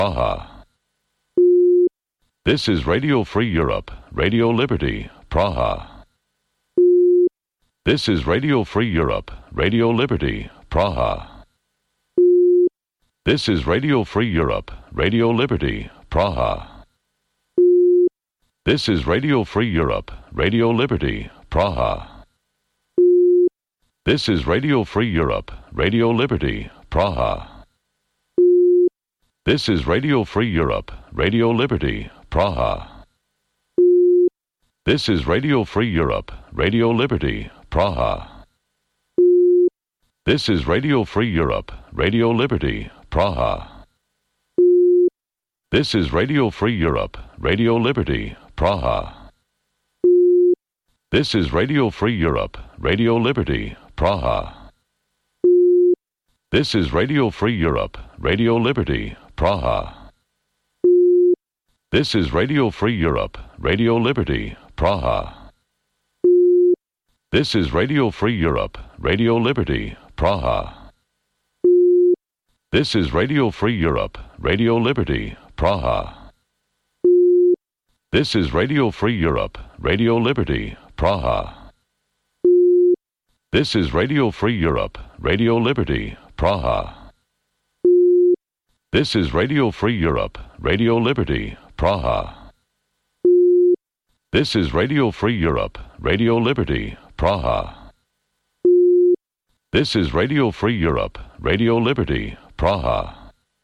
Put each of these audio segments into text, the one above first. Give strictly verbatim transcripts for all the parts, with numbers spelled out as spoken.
Praha. This is Radio Free Europe, Radio Liberty, Praha. This is Radio Free Europe, Radio Liberty, Praha. This is Radio Free Europe, Radio Liberty, Praha. This is Radio Free Europe, Radio Liberty, Praha. This is Radio Free Europe, Radio Liberty, Praha. This is Radio Free Europe, Radio Liberty, Praha. This is Radio Free Europe, Radio Liberty, Praha. This is Radio Free Europe, Radio Liberty, Praha. This is Radio Free Europe, Radio Liberty, Praha. This is Radio Free Europe, Radio Liberty, Praha. This is Radio Free Europe, Radio Liberty, Praha. This is Radio Free Europe, Radio Liberty, Praha. This is Radio Free Europe, Radio Liberty, Praha. This is Radio Free Europe, Radio Liberty, Praha. This is Radio Free Europe, Radio Liberty, Praha. This is Radio Free Europe, Radio Liberty, Praha. This is Radio Free Europe, Radio Liberty, Praha. This is Radio Free Europe, Radio Liberty, Praha. This is Radio Free Europe, Radio Liberty, Praha.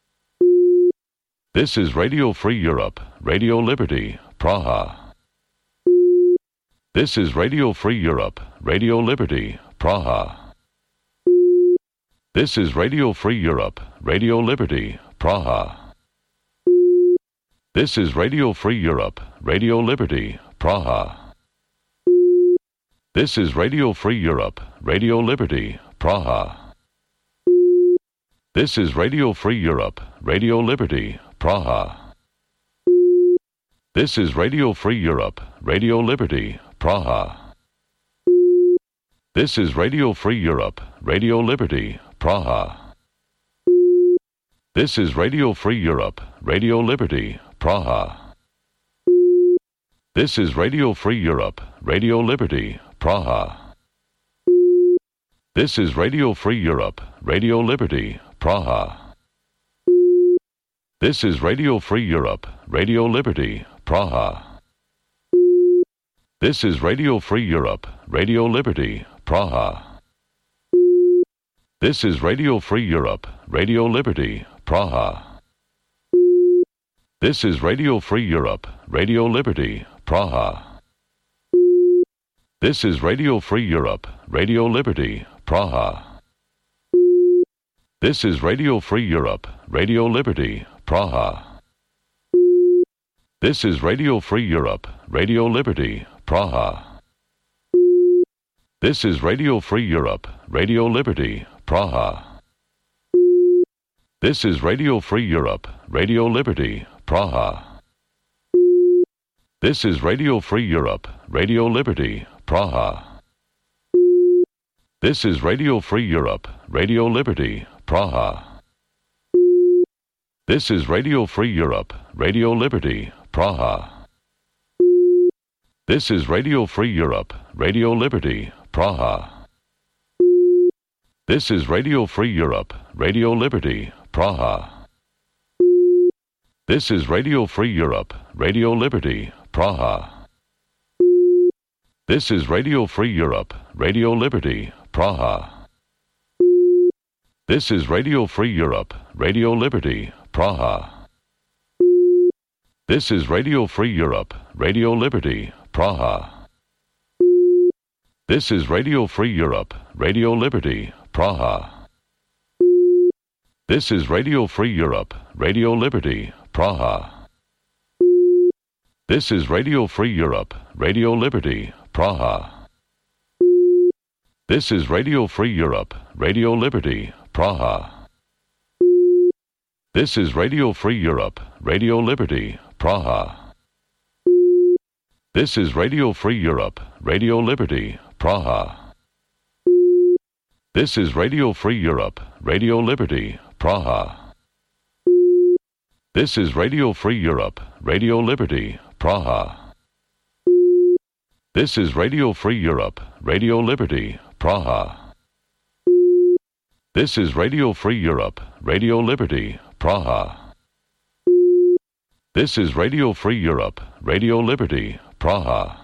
This is Radio Free Europe, Radio Liberty, Praha. This is Radio Free Europe, Radio Liberty, Praha. This is Radio Free Europe, Radio Liberty, Praha. This is Radio Free Europe, Radio Liberty, Praha. This is Radio Free Europe, Radio Liberty, Praha. This is Radio Free Europe, Radio Liberty, Praha. This is Radio Free Europe, Radio Liberty, Praha. This is Radio Free Europe, Radio Liberty, Praha. This is Radio Free Europe, Radio Liberty, Praha. This is Radio Free Europe, Radio Liberty, Praha. This is Radio Free Europe, Radio Liberty, Praha. This is Radio Free Europe, Radio Liberty, Praha. This is Radio Free Europe, Radio Liberty, Praha. This is Radio Free Europe, Radio Liberty, Praha. This is Radio Free Europe, Radio Liberty, Praha. This is Radio Free Europe, Radio Liberty, Praha. This is Radio Free Europe, Radio Liberty, Praha. This is Radio Free Europe, Radio Liberty, Praha. This is Radio Free Europe, Radio Liberty, Praha. This is Radio Free Europe, Radio Liberty, Praha. This is Radio Free Europe, Radio Liberty, Praha. This is Radio Free Europe, Radio Liberty, Praha. This is Radio Free Europe, Radio Liberty, Praha. This is Radio Free Europe, Radio Liberty, Praha. This is Radio Free Europe, Radio Liberty, Praha. This is Radio Free Europe, Radio Liberty, Praha. This is Radio Free Europe, Radio Liberty, Praha. This is Radio Free Europe, Radio Liberty, Praha. This is Radio Free Europe, Radio Liberty, Praha. This is Radio Free Europe, Radio Liberty, Praha. This is Radio Free Europe, Radio Liberty, Praha. This is Radio Free Europe, Radio Liberty, Praha. This is Radio Free Europe, Radio Liberty, Praha. This is Radio Free Europe, Radio Liberty, Praha. This is Radio Free Europe, Radio Liberty, Praha. This is Radio Free Europe, Radio Liberty, Praha. This is Radio Free Europe, Radio Liberty, Praha. This is Radio Free Europe, Radio Liberty, Praha. This is Radio Free Europe, Radio Liberty, Praha. This is Radio Free Europe, Radio Liberty, Praha.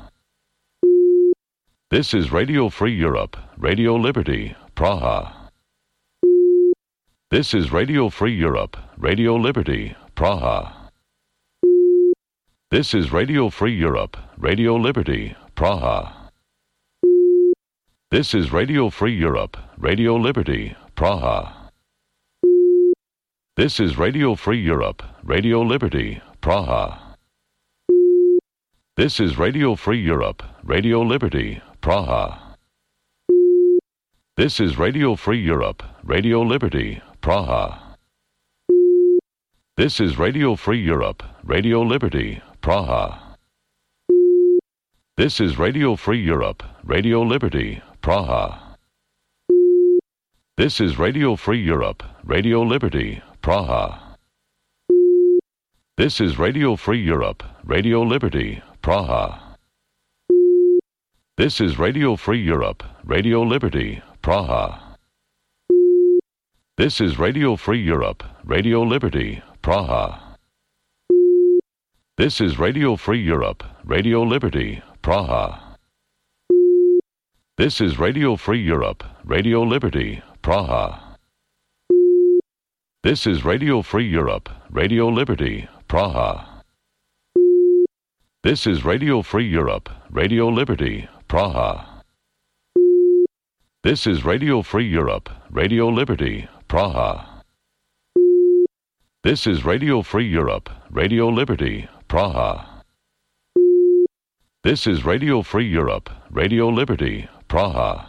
This is Radio Free Europe, Radio Liberty, Praha. This is Radio Free Europe, Radio Liberty, Praha. This is Radio Free Europe, Radio Liberty, Praha. This is Radio Free Europe, Radio Liberty, Praha. This is Radio Free Europe, Radio Liberty, Praha. This is Radio Free Europe, Radio Liberty, Praha. This is Radio Free Europe, Radio Liberty, Praha. This is Radio Free Europe, Radio Liberty, Praha. This is Radio Free Europe, Radio Liberty, Praha. This is Radio Free Europe, Radio Liberty, Praha. This is Radio Free Europe, Radio Liberty, Praha. This is Radio Free Europe, Radio Liberty, Praha. This is Radio Free Europe, Radio Liberty, Praha. This is Radio Free Europe, Radio Liberty, Praha. This is Radio Free Europe, Radio Liberty, Praha. This is Radio Free Europe, Radio Liberty, Praha. This is Radio Free Europe, Radio Liberty, Praha. This is Radio Free Europe, Radio Liberty, Praha. This is Radio Free Europe, Radio Liberty, Praha. This is Radio Free Europe, Radio Liberty, Praha.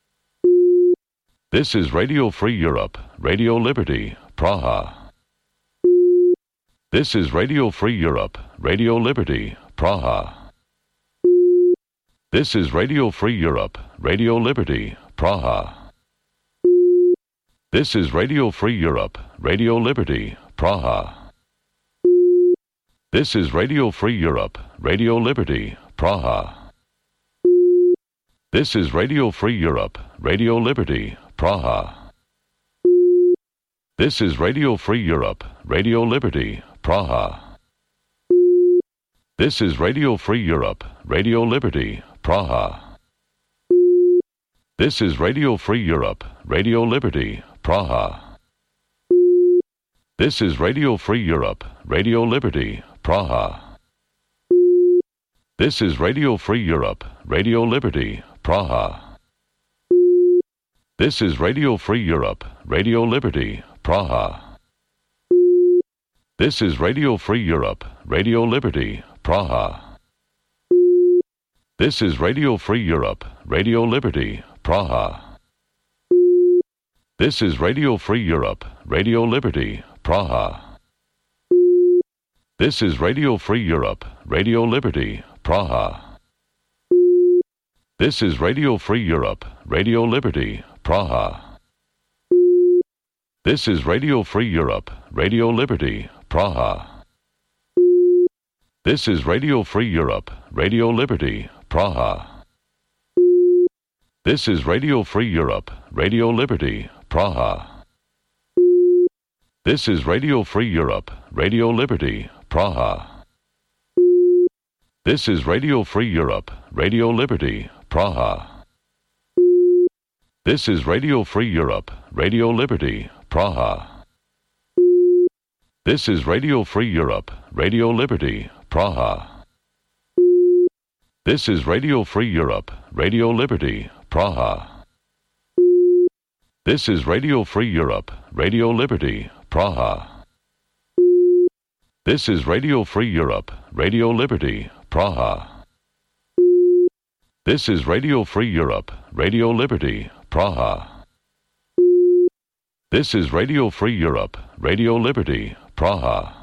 This is Radio Free Europe, Radio Liberty, Praha. This is Radio Free Europe, Radio Liberty, Praha. This is Radio Free Europe, Radio Liberty, Praha. This is Radio Free Europe, Radio Liberty, Praha. This is Radio Free Europe, Radio Liberty, Praha. This is Radio Free Europe, Radio Liberty, Praha. This is Radio Free Europe, Radio Liberty, Praha. This is Radio Free Europe, Radio Liberty, Praha. This is Radio Free Europe, Radio Liberty, Praha. This is Radio Free Europe, Radio Liberty, Praha. This is Radio Free Europe, Radio Liberty, Praha. This is Radio Free Europe, Radio Liberty, Praha. This is Radio Free Europe, Radio Liberty, Praha. This is Radio Free Europe, Radio Liberty, Praha. This is Radio Free Europe, Radio Liberty, Praha. This is Radio Free Europe, Radio Liberty, Praha. This is Radio Free Europe, Radio Liberty, Praha. This is Radio Free Europe, Radio Liberty, Praha. This is Radio Free Europe, Radio Liberty, Praha. This is Radio Free Europe, Radio Liberty, Praha. This is Radio Free Europe, Radio Liberty, Praha. This is Radio Free Europe, Radio Liberty, Praha. This is Radio Free Europe, Radio Liberty, Praha. This is Radio Free Europe, Radio Liberty, Praha. This is Radio Free Europe, Radio Liberty, Praha. This is Radio Free Europe, Radio Liberty, Praha. This is Radio Free Europe, Radio Liberty, Praha. This is Radio Free Europe, Radio Liberty, Praha. This is Radio Free Europe, Radio Liberty, Praha.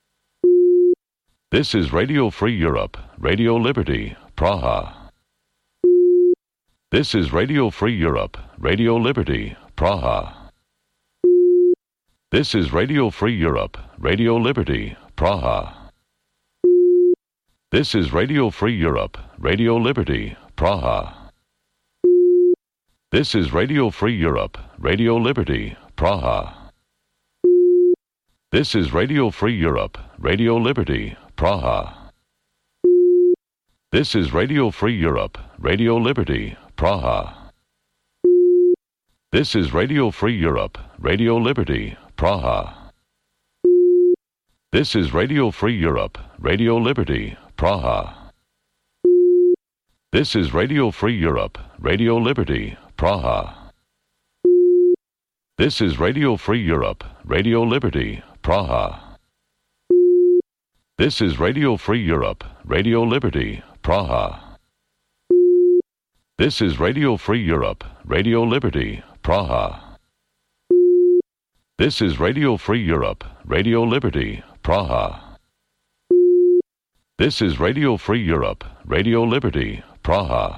This is Radio Free Europe, Radio Liberty, Praha. This is Radio Free Europe, Radio Liberty, Praha. This is Radio Free Europe, Radio Liberty, Praha. This is Radio Free Europe, Radio Liberty, Praha. This is Radio Free Europe, Radio Liberty, Praha. This is Radio Free Europe, Radio Liberty, Praha. This is Radio Free Europe, Radio Liberty, Praha. This is Radio Free Europe, Radio Liberty, Praha. This is Radio Free Europe, Radio Liberty, Praha. This is Radio Free Europe, Radio Liberty, Praha. This is Radio Free Europe, Radio Liberty, Praha. This is Radio Free Europe, Radio Liberty, Praha. This is Radio Free Europe, Radio Liberty, Praha. This is Radio Free Europe, Radio Liberty, Praha. This is Radio Free Europe, Radio Liberty, Praha.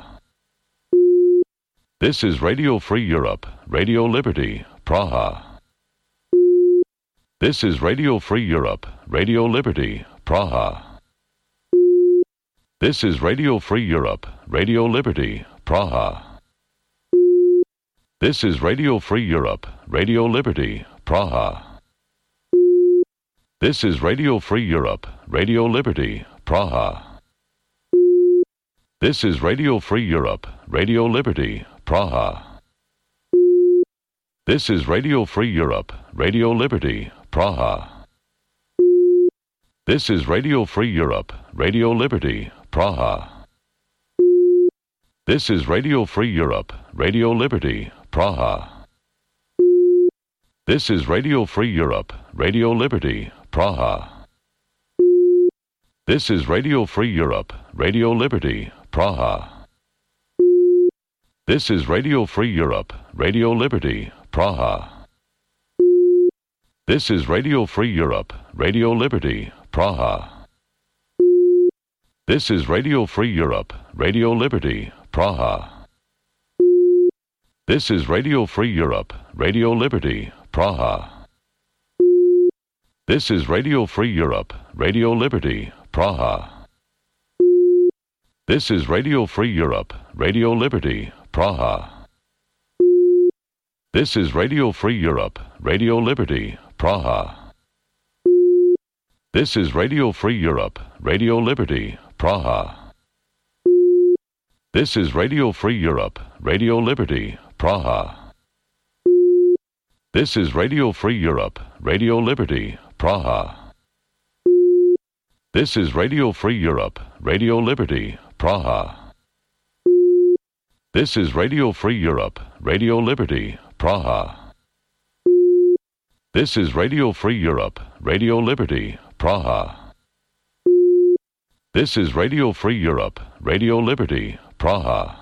This is Radio Free Europe, Radio Liberty, Praha. This is Radio Free Europe, Radio Liberty, Praha. This is Radio Free Europe, Radio Liberty, Praha. This is Radio Free Europe, Radio Liberty, Praha. This is Radio Free Europe, Radio Liberty, Praha. This is Radio Free Europe, Radio Liberty, Praha. This is Radio Free Europe, Radio Liberty, Praha. This is Radio Free Europe, Radio Liberty, Praha. This is Radio Free Europe, Radio Liberty, Praha. This is Radio Free Europe, Radio Liberty, Praha. This is Radio Free Europe, Radio Liberty, Praha. This is Radio Free Europe, Radio Liberty, Praha. This is Radio Free Europe, Radio Liberty, Praha. This is Radio Free Europe, Radio Liberty, Praha. This is Radio Free Europe, Radio Liberty, Praha. This is Radio Free Europe, Radio Liberty, Praha. This is Radio Free Europe, Radio Liberty, Praha. This is Radio Free Europe, Radio Liberty, Praha. This is Radio Free Europe, Radio Liberty, Praha. This is Radio Free Europe, Radio Liberty, Praha. This is Radio Free Europe, Radio Liberty, Praha. This is Radio Free Europe, Radio Liberty, Praha. This is Radio Free Europe, Radio Liberty, Praha. This is Radio Free Europe, Radio Liberty, Praha. This is Radio Free Europe, Radio Liberty, Praha.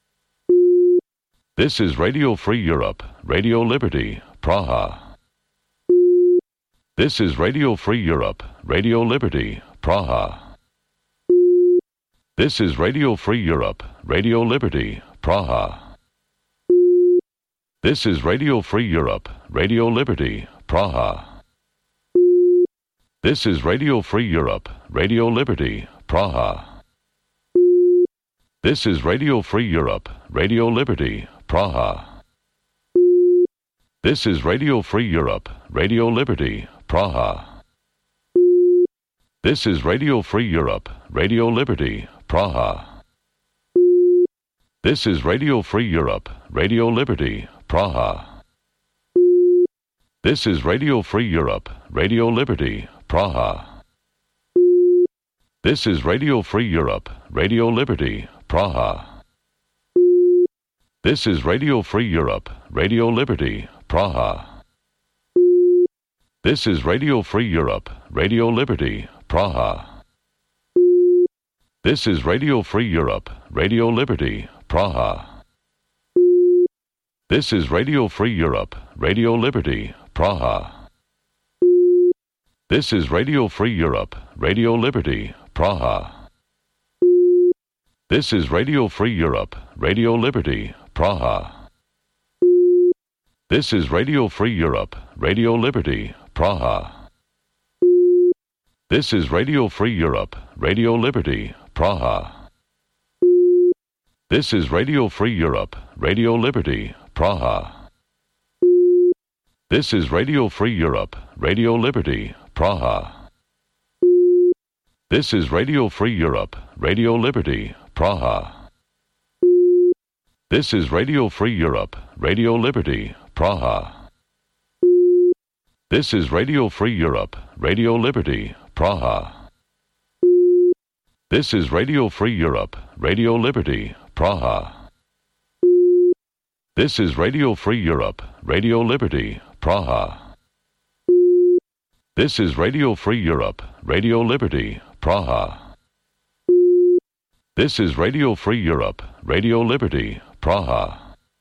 This is Radio Free Europe, Radio Liberty, Praha. This is Radio Free Europe, Radio Liberty, Praha. This is Radio Free Europe, Radio Liberty, Praha. This is Radio Free Europe, Radio Liberty, Praha. This is Radio Free Europe, Radio Liberty, Praha. This is Radio Free Europe, Radio Liberty, Praha. This is Radio Free Europe, Radio Liberty, Praha. This is Radio Free Europe, Radio Liberty, Praha. This is Radio Free Europe, Radio Liberty, Praha. This is Radio Free Europe, Radio Liberty, Praha. This is Radio Free Europe, Radio Liberty, Praha. This is Radio Free Europe, Radio Liberty, Praha. This is Radio Free Europe, Radio Liberty, Praha. This is Radio Free Europe, Radio Liberty, Praha. This is Radio Free Europe, Radio Liberty, Praha. This is Radio Free Europe, Radio Liberty, Praha. This is Radio Free Europe, Radio Liberty, Praha. This is Radio Free Europe, Radio Liberty, Praha. This is Radio Free Europe, Radio Liberty, Praha. This is Radio Free Europe, Radio Liberty, Praha. This is Radio Free Europe, Radio Liberty, Praha. This is Radio Free Europe, Radio Liberty, Praha. This is Radio Free Europe, Radio Liberty, Praha. This is Radio Free Europe, Radio Liberty, Praha. This is Radio Free Europe, Radio Liberty, Praha. This is Radio Free Europe, Radio Liberty, Praha. This is Radio Free Europe, Radio Liberty, Praha. This is Radio Free Europe, Radio Liberty, Praha.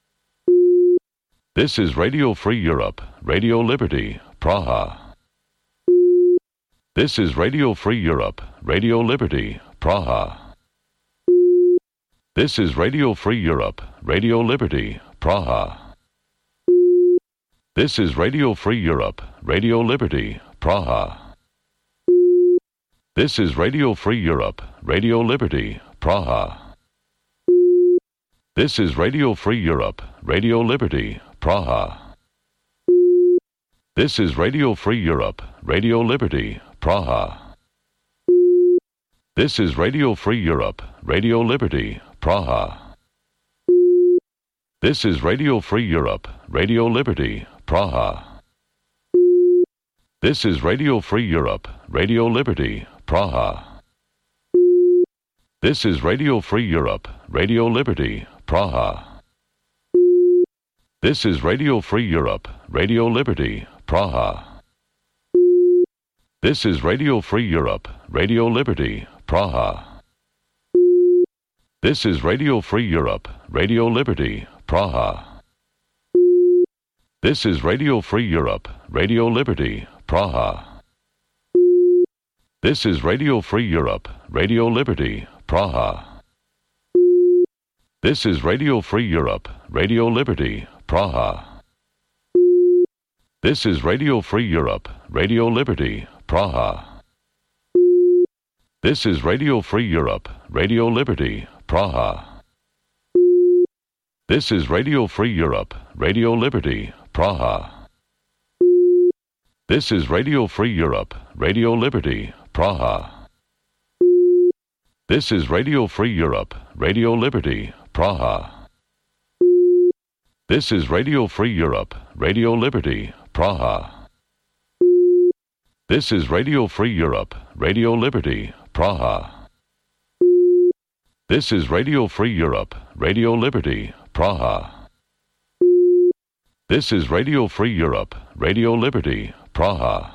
This is Radio Free Europe, Radio Liberty, Praha. This is Radio Free Europe, Radio Liberty, Praha. This is Radio Free Europe, Radio Liberty, Praha. This is Radio Free Europe, Radio Liberty, Praha. This is Radio Free Europe, Radio Liberty, Praha. This is Radio Free Europe, Radio Liberty, Praha. This is Radio Free Europe, Radio Liberty, Praha. This is Radio Free Europe, Radio Liberty, Praha. This is Radio Free Europe, Radio Liberty, Praha. This is Radio Free Europe, Radio Liberty, Praha. This is Radio Free Europe, Radio Liberty, Praha. This is Radio Free Europe, Radio Liberty, Praha. This is Radio Free Europe, Radio Liberty, Praha. This is Radio Free Europe, Radio Liberty, Praha. This is Radio Free Europe, Radio Liberty, Praha. This is Radio Free Europe, Radio Liberty, Praha. This is Radio Free Europe, Radio Liberty, Praha. This is Radio Free Europe, Radio Liberty, Praha. This is Radio Free Europe, Radio Liberty, Praha. This is Radio Free Europe, Radio Liberty, Praha. This is Radio Free Europe, Radio Liberty, Praha. This is Radio Free Europe, Radio Liberty, Praha. This is Radio Free Europe, Radio Liberty, Praha. This is Radio Free Europe, Radio Liberty, Praha. This is Radio Free Europe, Radio Liberty, Praha. This is Radio Free Europe, Radio Liberty, Praha.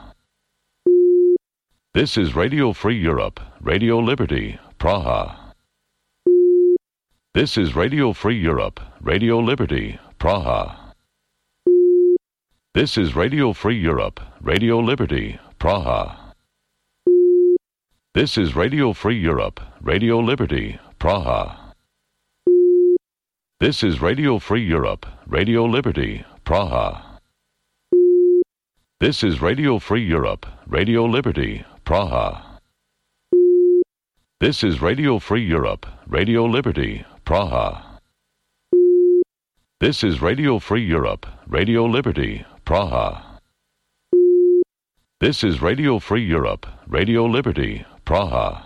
This is Radio Free Europe, Radio Liberty, Praha. This is Radio Free Europe, Radio Liberty, Praha. This is Radio Free Europe, Radio Liberty, Praha. This is Radio Free Europe, Radio Liberty, Praha. This is Radio Free Europe, Radio Liberty, Praha. This is Radio Free Europe, Radio Liberty, Praha. This is Radio Free Europe, Radio Liberty, Praha. This is Radio Free Europe, Radio Liberty, Praha. This is Radio Free Europe, Radio Liberty, Praha.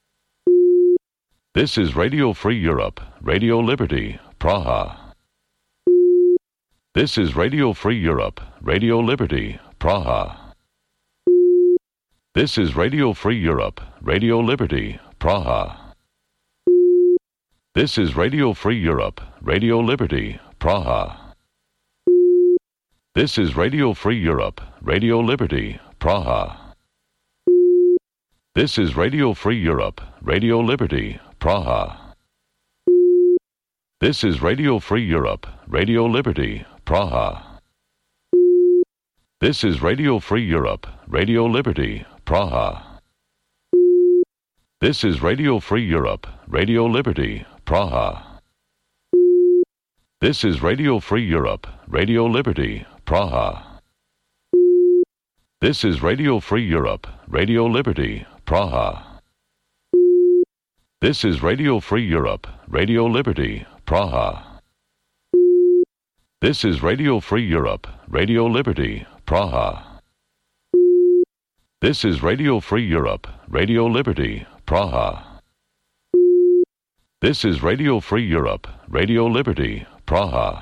This is Radio Free Europe, Radio Liberty, Praha. This is Radio Free Europe, Radio Liberty, Praha. This is Radio Free Europe, Radio Liberty, Praha. This is Radio Free Europe, Radio Liberty, Praha. This is Radio Free Europe, Radio Liberty, Praha. This is Radio Free Europe, Radio Liberty, Praha. This is Radio Free Europe, Radio Liberty, Praha. This is Radio Free Europe, Radio Liberty, Praha. This is Radio Free Europe, Radio Liberty, Praha. This is Radio Free Europe, Radio Liberty, Praha. This is Radio Free Europe, Radio Liberty, Praha. This is Radio Free Europe, Radio Liberty, Praha. This is Radio Free Europe, Radio Liberty, Praha. This is Radio Free Europe, Radio Liberty, Praha. This is Radio Free Europe, Radio Liberty, Praha.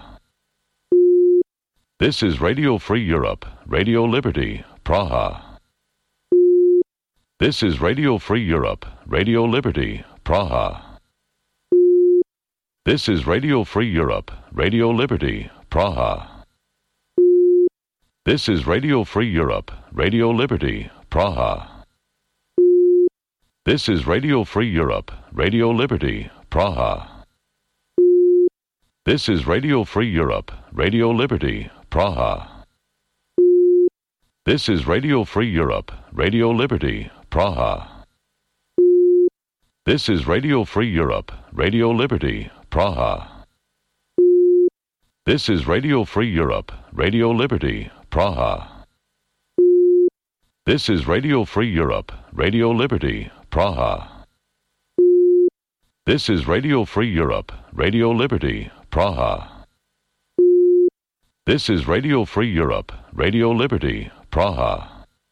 This is Radio Free Europe, Radio Liberty, Praha. This is Radio Free Europe, Radio Liberty, Praha. This is Radio Free Europe, Radio Liberty, Praha. This is Radio Free Europe, Radio Liberty, Praha. This is Radio Free Europe, Radio Liberty, Praha. This is Radio Free Europe, Radio Liberty, Praha. This is Radio Free Europe, Radio Liberty, Praha. This is Radio Free Europe, Radio Liberty, Praha. This is Radio Free Europe, Radio Liberty, Praha. This is Radio Free Europe, Radio Liberty, Praha. This is Radio Free Europe, Radio Liberty, Praha. This is Radio Free Europe, Radio Liberty, Praha.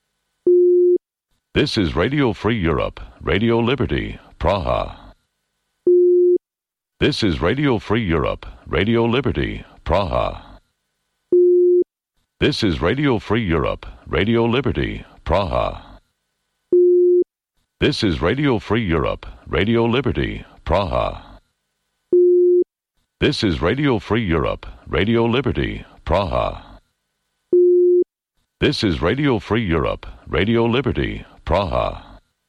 This is Radio Free Europe, Radio Liberty, Praha. This is Radio Free Europe, Radio Liberty, Praha. This is Radio Free Europe, Radio Liberty, Praha. This is Radio Free Europe, Radio Liberty, Praha. This is Radio Free Europe, Radio Liberty, Praha. This is Radio Free Europe, Radio Liberty, Praha.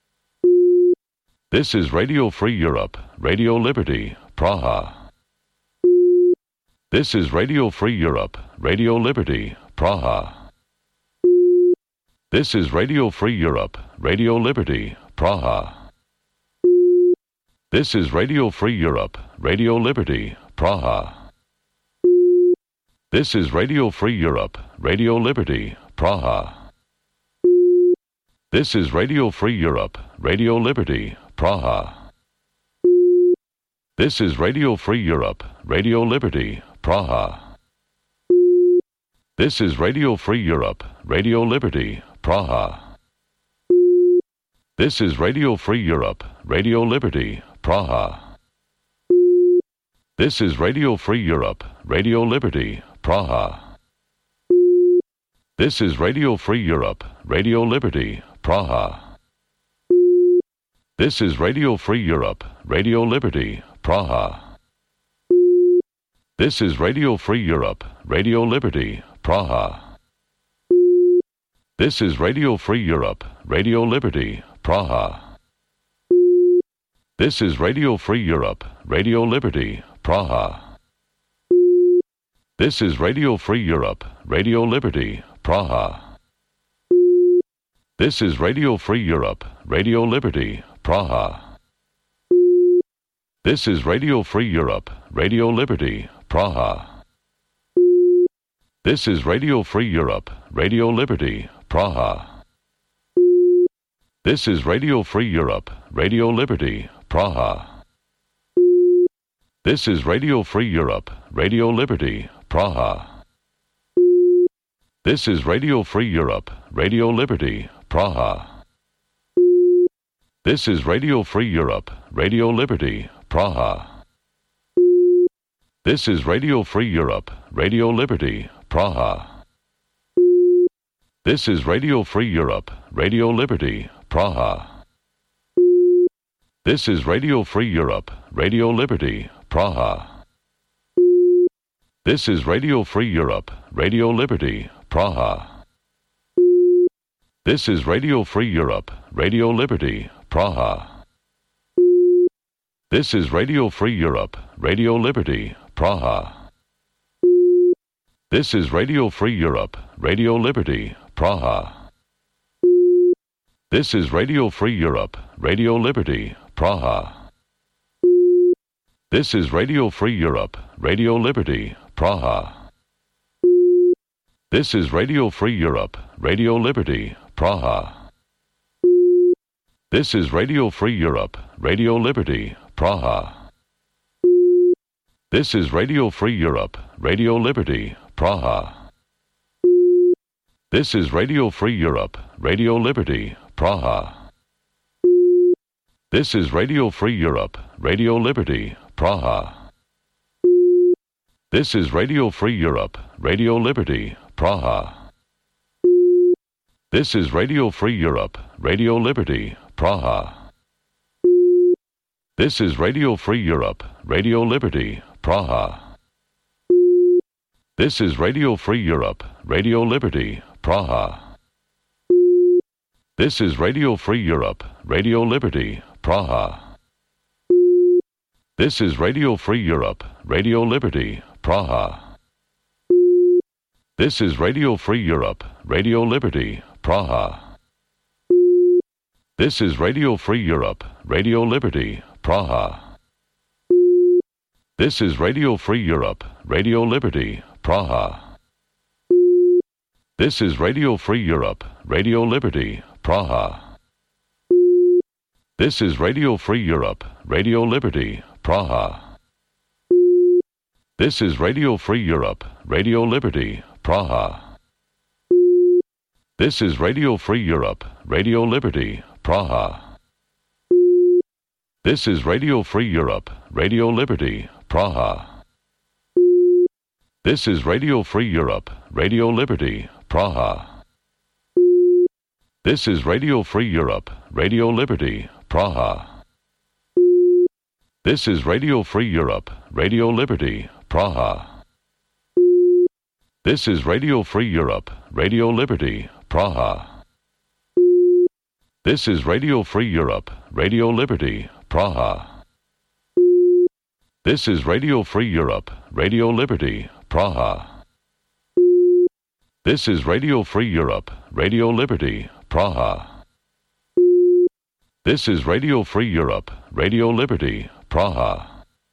This is Radio Free Europe, Radio Liberty, Praha. This is Radio Free Europe, Radio Liberty, Praha. This is Radio Free Europe, Radio Liberty, Praha. This is Radio Free Europe, Radio Liberty, Praha. This is Radio Free Europe, Radio Liberty, Praha. This is Radio Free Europe, Radio Liberty, Praha. This is Radio Free Europe, Radio Liberty, Praha. This is Radio Free Europe, Radio Liberty, Praha. This is Radio Free Europe, Radio Liberty, Praha. This is Radio Free Europe, Radio Liberty, Praha. This is Radio Free Europe, Radio Liberty, Praha. This is Radio Free Europe, Radio Liberty, Praha. This is Radio Free Europe, Radio Liberty, Praha. This is Radio Free Europe, Radio Liberty, Praha. This is Radio Free Europe, Radio Liberty, Praha. This is Radio Free Europe, Radio Liberty, Praha. This is Radio Free Europe, Radio Liberty, Praha. This is Radio Free Europe, Radio Liberty, Praha. This is Radio Free Europe, Radio Liberty, Praha. This is Radio Free Europe, Radio Liberty, Praha. This is Radio Free Europe, Radio Liberty, Praha. This is Radio Free Europe, Radio Liberty, Praha. This is Radio Free Europe, Radio Liberty, Praha. This is Radio Free Europe, Radio Liberty, Praha. This is Radio Free Europe, Radio Liberty, Praha. This is Radio Free Europe, Radio Liberty, Praha. This is Radio Free Europe, Radio Liberty, Praha. This is Radio Free Europe, Radio Liberty, Praha. This is Radio Free Europe, Radio Liberty, Praha. This is Radio Free Europe, Radio Liberty, Praha. This is Radio Free Europe, Radio Liberty, Praha. This is Radio Free Europe, Radio Liberty, Praha. This is Radio Free Europe, Radio Liberty, Praha. This is Radio Free Europe, Radio Liberty, Praha. This is Radio Free Europe, Radio Liberty, Praha. This is Radio Free Europe, Radio Liberty, Praha. This is Radio Free Europe, Radio Liberty, Praha. This is Radio Free Europe, Radio Liberty, Praha. This is Radio Free Europe, Radio Liberty, Praha. This is Radio Free Europe, Radio Liberty, Praha. This is Radio Free Europe, Radio Liberty, Praha. This is Radio Free Europe, Radio Liberty, Praha. This is Radio Free Europe, Radio Liberty, Praha. This is Radio Free Europe, Radio Liberty, Praha. This is Radio Free Europe, Radio Liberty, Praha. This is Radio Free Europe, Radio Liberty, Praha. This is Radio Free Europe, Radio Liberty, Praha. This is Radio Free Europe, Radio Liberty, Praha. This is Radio Free Europe, Radio Liberty, Praha. This is Radio Free Europe, Radio Liberty, Praha. This is Radio Free Europe, Radio Liberty, Praha. This is Radio Free Europe, Radio Liberty, Praha. This is Radio Free Europe, Radio Liberty, Praha. This is Radio Free Europe, Radio Liberty, Praha. This is Radio Free Europe, Radio Liberty, Praha. This is Radio Free Europe, Radio Liberty, Praha. This is Radio Free Europe, Radio Liberty, Praha. This is Radio Free Europe, Radio Liberty, Praha. This is Radio Free Europe, Radio Liberty, Praha.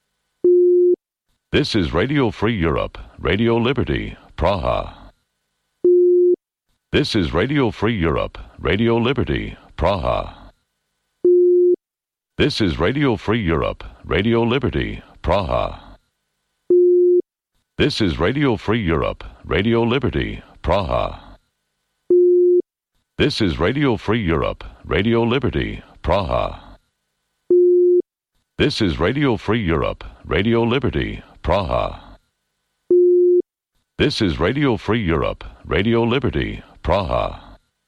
This is Radio Free Europe, Radio Liberty, Praha. This is Radio Free Europe, Radio Liberty, Praha. This is Radio Free Europe, Radio Liberty, Praha. This is Radio Free Europe, Radio Liberty, Praha. This is Radio Free Europe, Radio Liberty, Praha. This is Radio Free Europe, Radio Liberty, Praha. This is Radio Free Europe, Radio Liberty, Praha.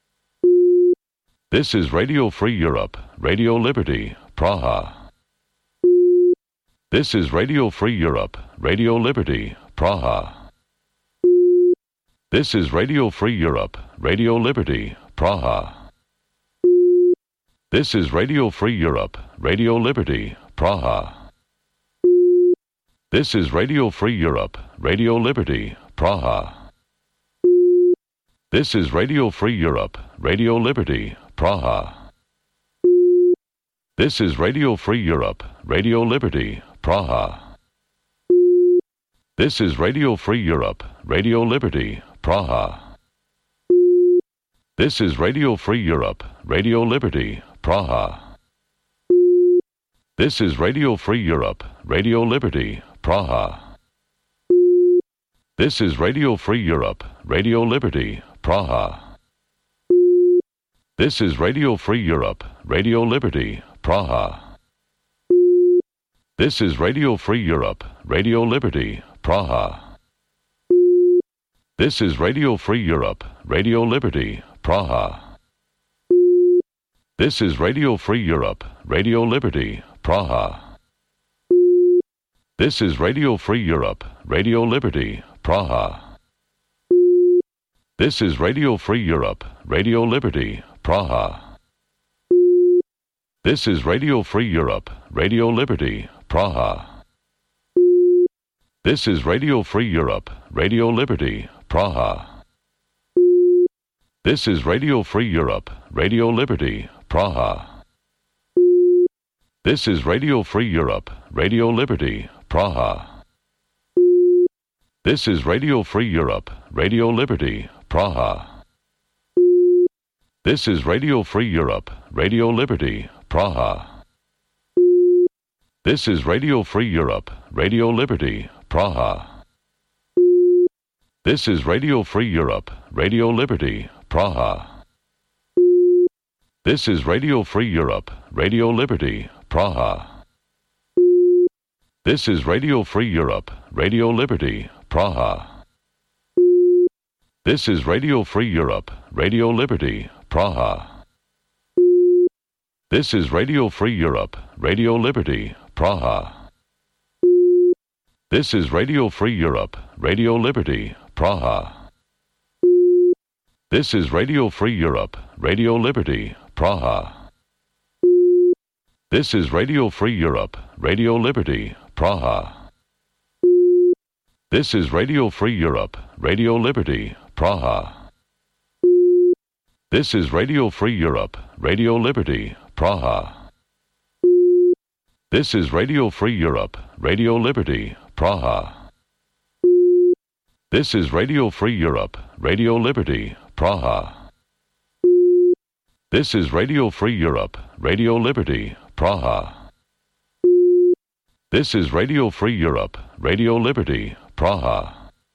This is Radio Free Europe, Radio Liberty, Praha. This is Radio Free Europe, Radio Liberty, Praha. This is Radio Free Europe, Radio Liberty, Praha. This is Radio Free Europe, Radio Liberty, Praha. This is Radio Free Europe, Radio Liberty, Praha. This is Radio Free Europe, Radio Liberty, Praha. This is Radio Free Europe, Radio Liberty, Praha. This is Radio Free Europe, Radio Liberty, Praha. This is Radio Free Europe, Radio Liberty, Praha. This is Radio Free Europe, Radio Liberty, Praha. This is Radio Free Europe, Radio Liberty, Praha. This is Radio Free Europe, Radio Liberty, Praha. This is Radio Free Europe, Radio Liberty, Praha. This is Radio Free Europe, Radio Liberty, Praha. This is Radio Free Europe, Radio Liberty, Praha. This is Radio Free Europe, Radio Liberty, Praha. This is Radio Free Europe, Radio Liberty, Praha. This is Radio Free Europe, Radio Liberty, Praha. This is Radio Free Europe, Radio Liberty, Praha. This is Radio Free Europe, Radio Liberty, Praha. This is Radio Free Europe, Radio Liberty, Praha. This is Radio Free Europe, Radio Liberty, Praha. This is Radio Free Europe, Radio Liberty, Praha. This is Radio Free Europe, Radio Liberty, Praha. This is Radio Free Europe, Radio Liberty, Praha. This is Radio Free Europe, Radio Liberty, Praha. This is Radio Free Europe, Radio Liberty, Praha. This is Radio Free Europe, Radio Liberty, Praha. This is Radio Free Europe, Radio Liberty, Praha. This is Radio Free Europe, Radio Liberty, Praha. This is Radio Free Europe, Radio Liberty, Praha. This is Radio Free Europe, Radio Liberty, Praha. This is Radio Free Europe, Radio Liberty, Praha. This is Radio Free Europe, Radio Liberty, Praha. This is Radio Free Europe, Radio Liberty, Praha. This is Radio Free Europe, Radio Liberty, Praha. This is Radio Free Europe, Radio Liberty, Praha. This is Radio Free Europe, Radio Liberty, Praha.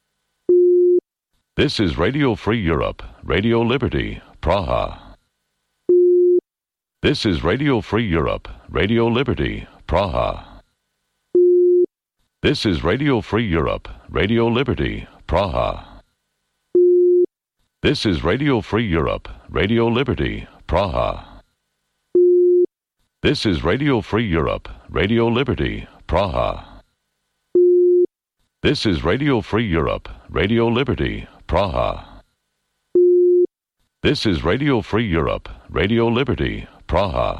This is Radio Free Europe, Radio Liberty, Praha. This is Radio Free Europe, Radio Liberty, Praha. This is Radio Free Europe, Radio Liberty, Praha. This is Radio Free Europe, Radio Liberty, Praha. This is Radio Free Europe, Radio Liberty, Praha. This is Radio Free Europe, Radio Liberty, Praha. This is Radio Free Europe, Radio Liberty, Praha.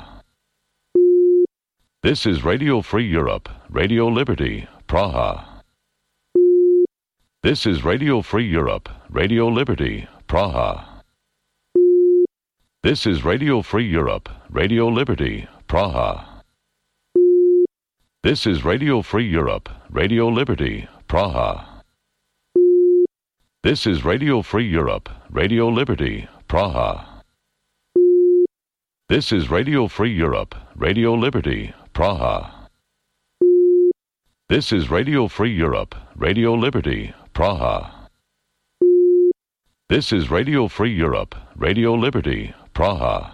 This is Radio Free Europe, Radio Liberty, Praha. This is Radio Free Europe, Radio Liberty, Praha. This is Radio Free Europe, Radio Liberty, Praha. This is Radio Free Europe, Radio Liberty, Praha. This is Radio Free Europe, Radio Liberty, Praha. This is Radio Free Europe, Radio Liberty, Praha. This is Radio Free Europe, Radio Liberty, Praha. This is Radio Free Europe, Radio Liberty, Praha.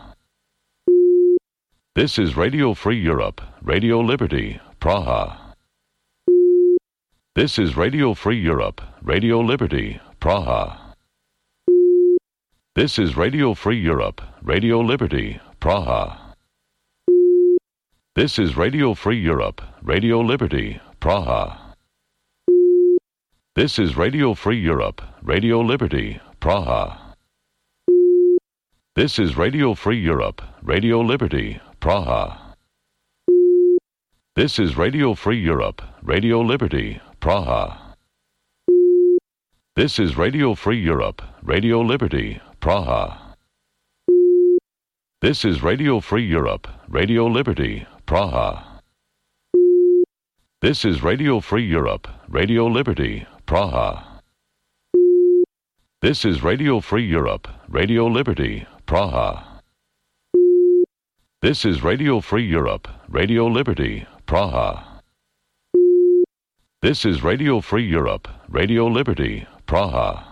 This is Radio Free Europe, Radio Liberty, Praha. This is Radio Free Europe, Radio Liberty, Praha. This is Radio Free Europe, Radio Liberty, Praha. This is Radio Free Europe, Radio Liberty, Praha. This is Radio Free Europe, Radio Liberty, Praha. This is Radio Free Europe, Radio Liberty, Praha. This is Radio Free Europe, Radio Liberty, Praha. This is Radio Free Europe, Radio Liberty, Praha. This is Radio Free Europe, Radio Liberty, Praha. This is Radio Free Europe, Radio Liberty, Praha. This is Radio Free Europe, Radio Liberty, Praha. This is Radio Free Europe, Radio Liberty, Praha. This is Radio Free Europe, Radio Liberty, Praha.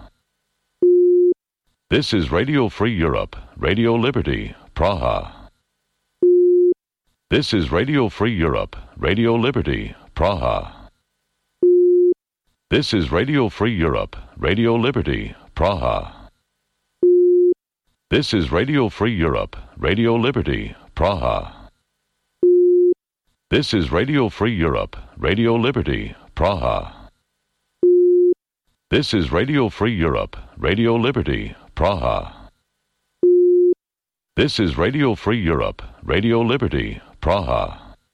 This is Radio Free Europe, Radio Liberty, Praha. This is Radio Free Europe, Radio Liberty, Praha. This is Radio Free Europe, Radio Liberty, Praha. This is Radio Free Europe, Radio Liberty, Praha. This is Radio Free Europe, Radio Liberty, Praha. This is Radio Free Europe, Radio Liberty, Praha. This is Radio Free Europe, Radio Liberty, Praha.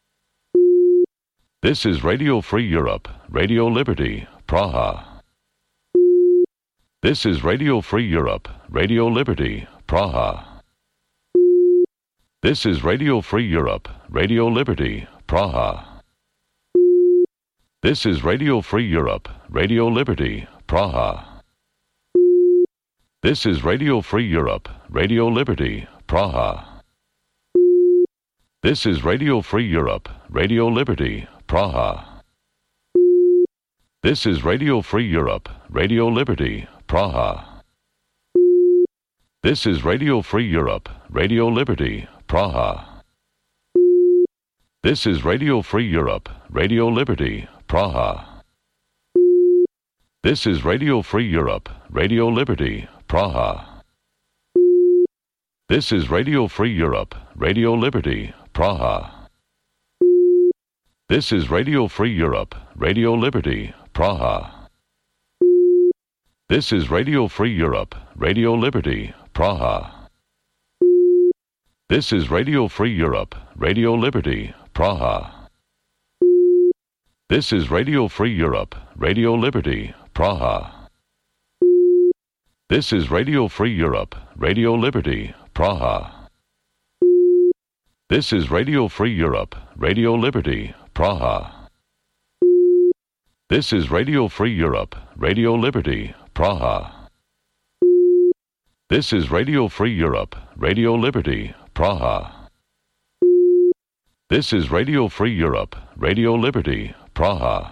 This is Radio Free Europe, Radio Liberty, Praha. This is Radio Free Europe, Radio Liberty, Praha. This is Radio Free Europe, Radio Liberty, Praha. This is Radio Free Europe, Radio Liberty, Praha. This is Radio Free Europe, Radio Liberty, Praha. This is Radio Free Europe, Radio Liberty, Praha. This is Radio Free Europe, Radio Liberty, Praha. This is Radio Free Europe, Radio Liberty, Praha. This is Radio Free Europe, Radio Liberty, Praha. This is Radio Free Europe, Radio Liberty, Praha. This is Radio Free Europe, Radio Liberty, Praha. This is Radio Free Europe, Radio Liberty, Praha. This is Radio Free Europe, Radio Liberty, Praha. This is Radio Free Europe, Radio Liberty, Praha. This is Radio Free Europe, Radio Liberty, Praha. This is Radio Free Europe, Radio Liberty, Praha. This is Radio Free Europe, Radio Liberty, Praha. This is Radio Free Europe, Radio Liberty, Praha. This is Radio Free Europe, Radio Liberty, Praha. This is Radio Free Europe, Radio Liberty, Praha.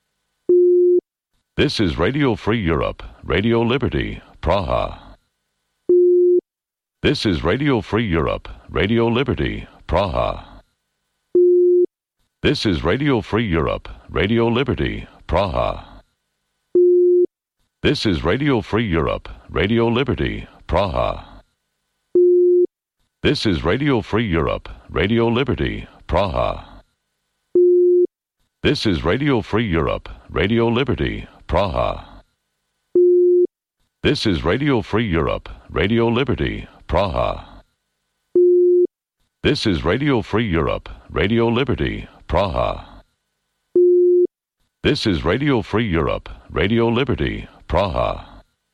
This is Radio Free Europe, Radio Liberty, Praha. This is Radio Free Europe, Radio Liberty, Praha. This is Radio Free Europe, Radio Liberty, Praha. This is Radio Free Europe, Radio Liberty, Praha. This is Radio Free Europe, Radio Liberty, Praha. This is Radio Free Europe, Radio Liberty, Praha. This is Radio Free Europe, Radio Liberty, Praha. This is Radio Free Europe, Radio Liberty, Praha. This is Radio Free Europe, Radio Liberty, Praha.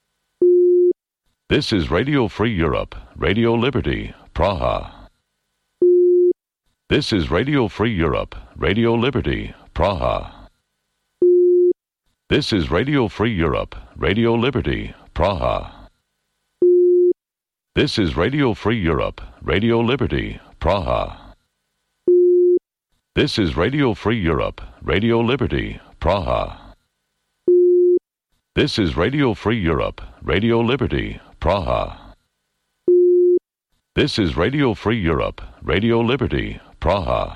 This is Radio Free Europe, Radio Liberty, Praha. This is Radio Free Europe, Radio Liberty, Praha. This is Radio Free Europe, Radio Liberty, Praha. This is Radio Free Europe, Radio Liberty, Praha. This is Radio Free Europe, Radio Liberty, Praha. This is Radio Free Europe, Radio Liberty, Praha. This is Radio Free Europe, Radio Liberty, Praha.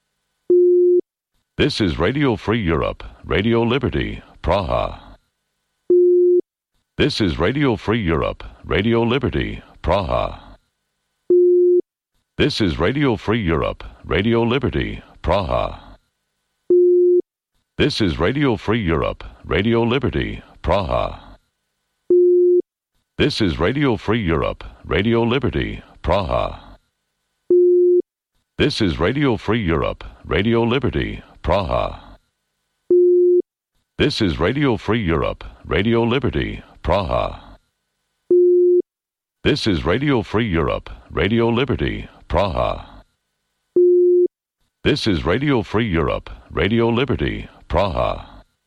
This is Radio Free Europe, Radio Liberty, Praha. This is Radio Free Europe, Radio Liberty, Praha. This is Radio Free Europe, Radio Liberty, Praha. This is Radio Free Europe, Radio Liberty, Praha. This is Radio Free Europe, Radio Liberty, Praha. This is Radio Free Europe, Radio Liberty, Praha. This is Radio Free Europe, Radio Liberty, Praha. This is Radio Free Europe, Radio Liberty, Praha. This is Radio Free Europe, Radio Liberty, Praha.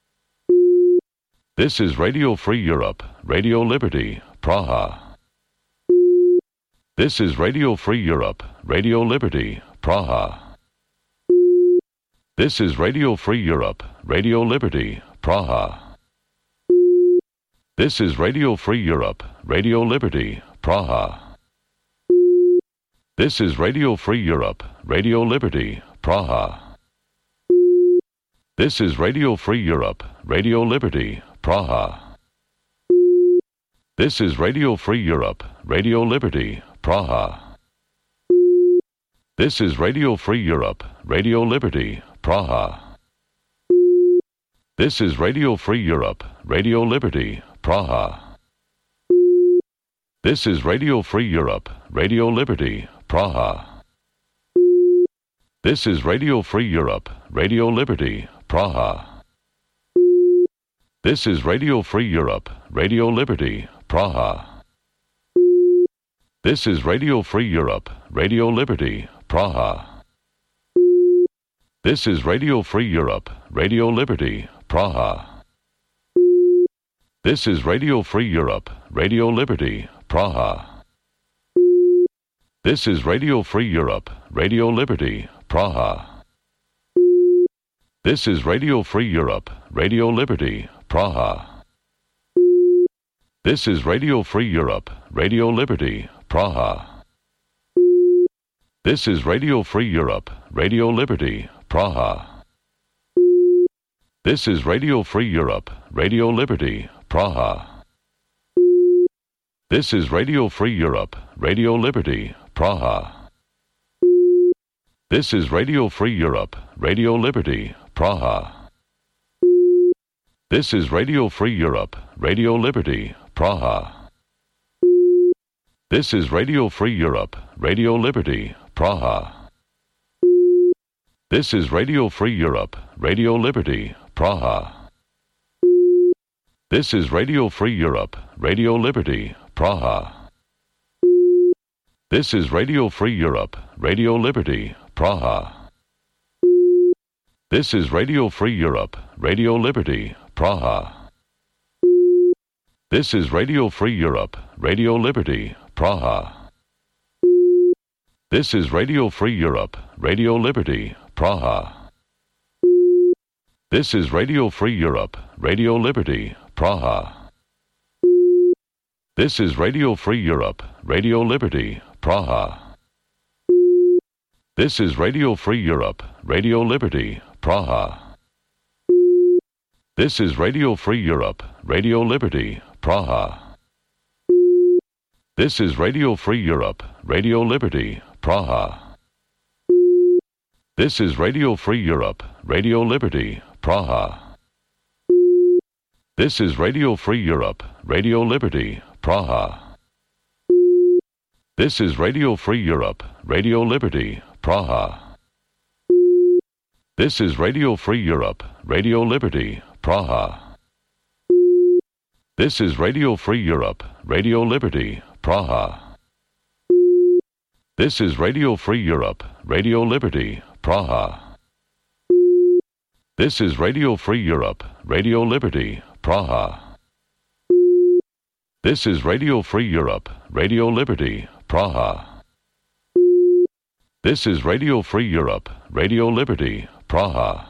This is Radio Free Europe, Radio Liberty, Praha. This is Radio Free Europe, Radio Liberty, Praha. This is Radio Free Europe, Radio Liberty, Praha. This is Radio Free Europe, Radio Liberty, Praha. This is Radio Free Europe, Radio Liberty, Praha. This is Radio Free Europe, Radio Liberty, Praha. This is Radio Free Europe, Radio Liberty, Praha. This is Radio Free Europe, Radio Liberty, Praha. This is Radio Free Europe, Radio Liberty, Praha. This is Radio Free Europe, Radio Liberty, Praha. This is Radio Free Europe, Radio Liberty, Praha. This is Radio Free Europe, Radio Liberty, Praha. This is Radio Free Europe, Radio Liberty, Praha. This is Radio Free Europe, Radio Liberty, Praha. This is Radio Free Europe, Radio Liberty, Praha. This is Radio Free Europe, Radio Liberty, Praha. This is Radio Free Europe, Radio Liberty, Praha. This is Radio Free Europe, Radio Liberty, Praha. This is Radio Free Europe, Radio Liberty, Praha. This is Radio Free Europe, Radio Liberty, Praha. This is Radio Free Europe, Radio Liberty, Praha. This is Radio Free Europe, Radio Liberty, Praha. This is Radio Free Europe, Radio Liberty, Praha. This is Radio Free Europe, Radio Liberty, Praha. This is Radio Free Europe, Radio Liberty, Praha. This is Radio Free Europe, Radio Liberty, Praha. This is Radio Free Europe, Radio Liberty, Praha. This is Radio Free Europe, Radio Liberty, Praha. This is Radio Free Europe, Radio Liberty, Praha. This is Radio Free Europe, Radio Liberty, Praha. This is Radio Free Europe, Radio Liberty, Praha. This is Radio Free Europe, Radio Liberty, Praha. This is Radio Free Europe, Radio Liberty, Praha. This is Radio Free Europe, Radio Liberty, Praha. This is Radio Free Europe, Radio Liberty, Praha. This is Radio Free Europe, Radio Liberty, Praha. This is Radio Free Europe, Radio Liberty, Praha. This is Radio Free Europe, Radio Liberty, Praha. This is Radio Free Europe, Radio Liberty, Praha. This is Radio Free Europe, Radio Liberty, Praha. This is Radio Free Europe, Radio Liberty, Praha. This is Radio Free Europe, Radio Liberty, Praha. This is Radio Free Europe, Radio Liberty, Praha. This is Radio Free Europe, Radio Liberty, Praha.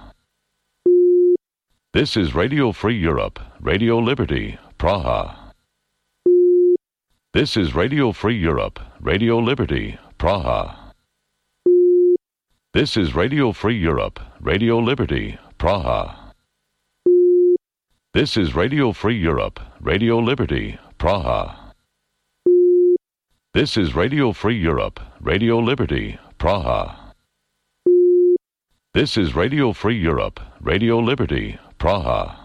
This is Radio Free Europe, Radio Liberty, Praha. This is Radio Free Europe, Radio Liberty, Praha. This is Radio Free Europe, Radio Liberty, Praha. This is Radio Free Europe, Radio Liberty, Praha. This is Radio Free Europe, Radio Liberty, Praha. This is Radio Free Europe, Radio Liberty, Praha.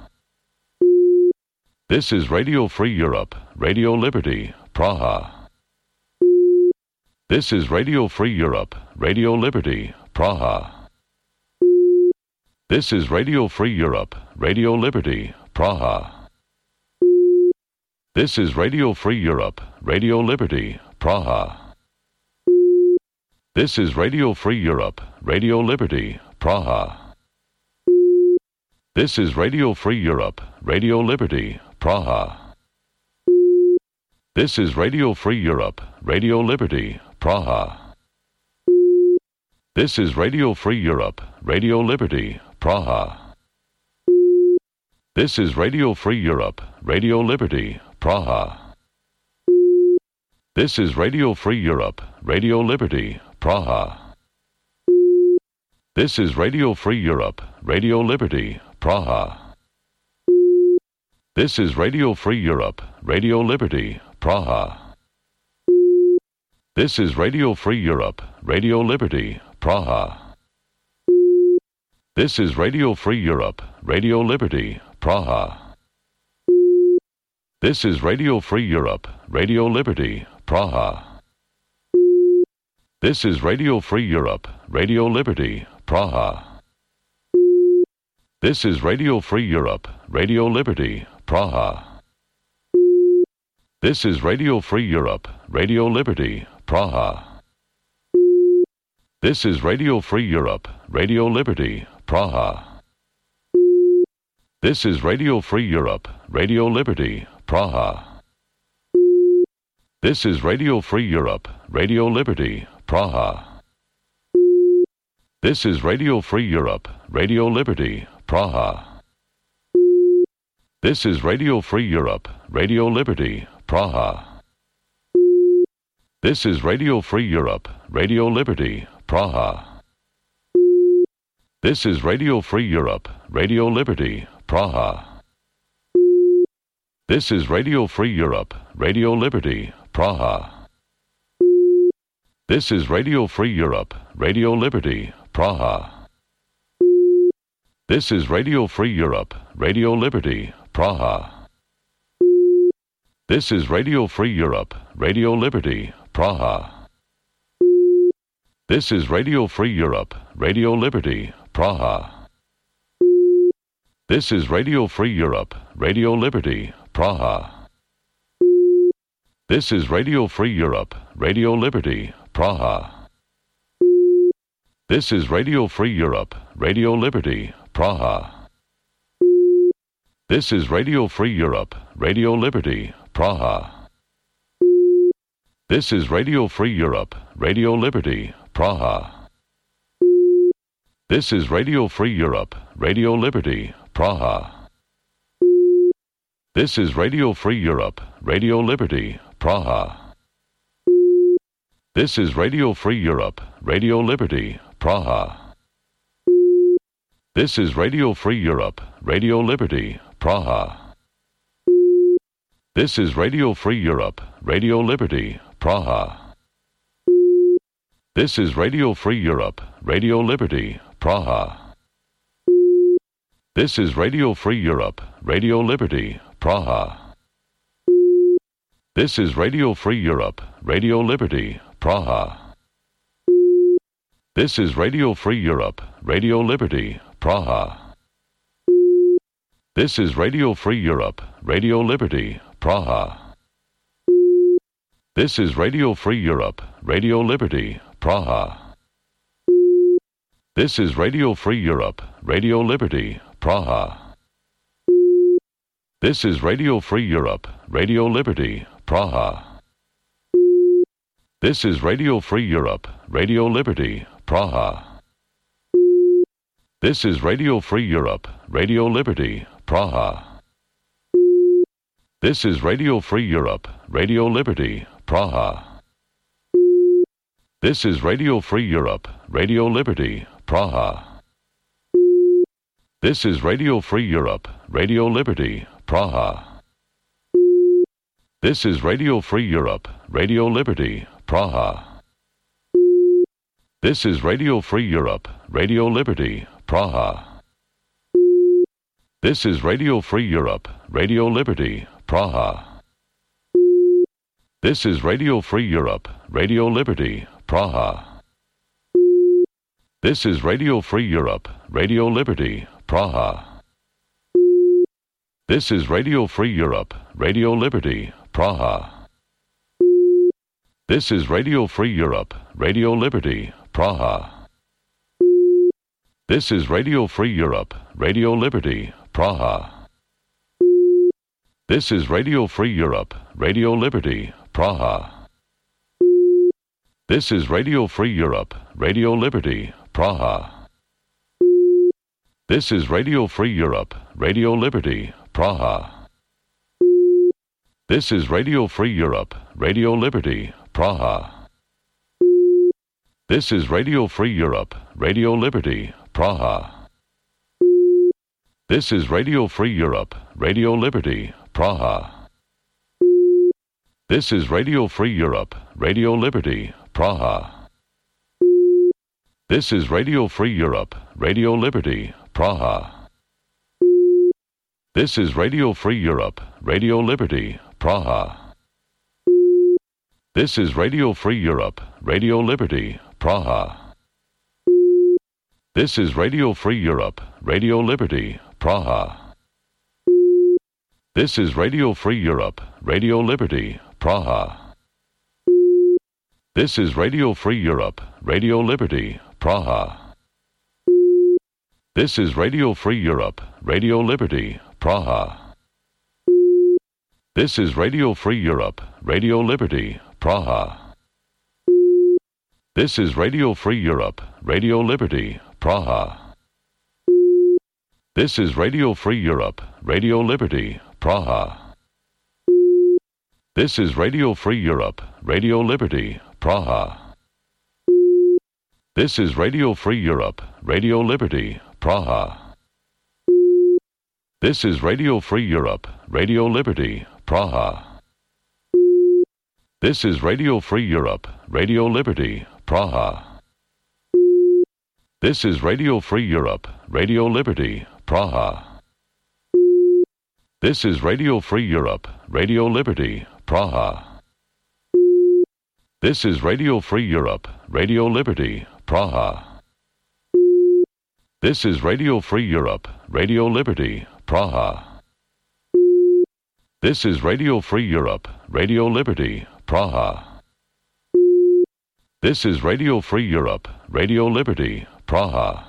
This is Radio Free Europe, Radio Liberty, Praha. This is Radio Free Europe, Radio Liberty, Praha. This is Radio Free Europe, Radio Liberty, Praha. This is Radio Free Europe, Radio Liberty, Praha. This is Radio Free Europe, Radio Liberty, Praha. This is Radio Free Europe, Radio Liberty, Praha. This is Radio Free Europe, Radio Liberty, Praha. This is Radio Free Europe, Radio Liberty, Praha. This is Radio Free Europe, Radio Liberty, Praha. This is Radio Free Europe, Radio Liberty, Praha. This is Radio Free Europe, Radio Liberty, Praha. This is Radio Free Europe, Radio Liberty, Praha. This is Radio Free Europe, Radio Liberty, Praha. This is Radio Free Europe, Radio Liberty, Praha. This is Radio Free Europe, Radio Liberty, Praha. This is Radio Free Europe, Radio Liberty, Praha. This is Radio Free Europe, Radio Liberty, Praha. This is Radio Free Europe, Radio Liberty, Praha. This is Radio Free Europe, Radio Liberty, Praha. This is Radio Free Europe, Radio Liberty, Praha. This is Radio Free Europe, Radio Liberty, Praha. This is Radio Free Europe, Radio Liberty, Praha. This is Radio Free Europe, Radio Liberty, Praha. This is Radio Free Europe, Radio Liberty, Praha. This is Radio Free Europe, Radio Liberty, Praha. This is Radio Free Europe, Radio Liberty, Praha. This is Radio Free Europe, Radio Liberty, Praha. This is Radio Free Europe, Radio Liberty, Praha. This is Radio Free Europe, Radio Liberty, Praha. This is Radio Free Europe, Radio Liberty, Praha. This is Radio Free Europe, Radio Liberty, Praha. This is Radio Free Europe, Radio Liberty, Praha. This is Radio Free Europe, Radio Liberty, Praha. This is Radio Free Europe, Radio Liberty, Praha. This is Radio Free Europe, Radio Liberty, Praha. This is Radio Free Europe, Radio Liberty, Praha. This is Radio Free Europe, Radio Liberty, Praha. This is Radio Free Europe, Radio Liberty, Praha. This is Radio Free Europe, Radio Liberty, Praha. This is Radio Free Europe, Radio Liberty, Praha. This is Radio Free Europe, Radio Liberty, Praha. This is Radio Free Europe, Radio Liberty, Praha. This is Radio Free Europe, Radio Liberty, Praha. This is Radio Free Europe, Radio Liberty, Praha. This is Radio Free Europe, Radio Liberty, Praha. This is Radio Free Europe, Radio Liberty, Praha. This is Radio Free Europe, Radio Liberty, Praha. This is Radio Free Europe, Radio Liberty, Praha. This is Radio Free Europe, Radio Liberty, Praha. This is Radio Free Europe, Radio Liberty, Praha. This is Radio Free Europe, Radio Liberty, Praha. This is Radio Free Europe, Radio Liberty, Praha. This is Radio Free Europe, Radio Liberty, Praha. This is Radio Free Europe, Radio Liberty, Praha. This is Radio Free Europe, Radio Liberty, Praha. This is Radio Free Europe, Radio Liberty, Praha. This is Radio Free Europe, Radio Liberty, Praha. This is Radio Free Europe, Radio Liberty, Praha. This is Radio Free Europe, Radio Liberty, Praha. This is Radio Free Europe, Radio Liberty, Praha. This is Radio Free Europe, Radio Liberty, Praha. This is Radio Free Europe, Radio Liberty, Praha. This is Radio Free Europe, Radio Liberty, Praha. This is Radio Free Europe, Radio Liberty, Praha. This is Radio Free Europe, Radio Liberty, Praha. This is Radio Free Europe, Radio Liberty, Praha. This is Radio Free Europe, Radio Liberty, Praha. This is Radio Free Europe, Radio Liberty, Praha. This is Radio Free Europe, Radio Liberty, Praha. This is Radio Free Europe, Radio Liberty, Praha. This is Radio Free Europe, Radio Liberty, Praha. This is Radio Free Europe, Radio Liberty, Praha. This is Radio Free Europe, Radio Liberty, Praha. This is Radio Free Europe, Radio Liberty, Praha. This is Radio Free Europe, Radio Liberty, Praha. This is Radio Free Europe, Radio Liberty, Praha. This is Radio Free Europe, Radio Liberty, Praha. This is Radio Free Europe, Radio Liberty, Praha. This is Radio Free Europe, Radio Liberty, Praha. This is Radio Free Europe, Radio Liberty, Praha. This is Radio Free Europe, Radio Liberty, Praha. This is Radio Free Europe, Radio Liberty, Praha. This is Radio Free Europe, Radio Liberty, Praha. This is Radio Free Europe, Radio Liberty, Praha. This is Radio Free Europe, Radio Liberty, Praha. This is Radio Free Europe, Radio Liberty, Praha. This is Radio Free Europe, Radio Liberty, Praha. This is Radio Free Europe, Radio Liberty, Praha.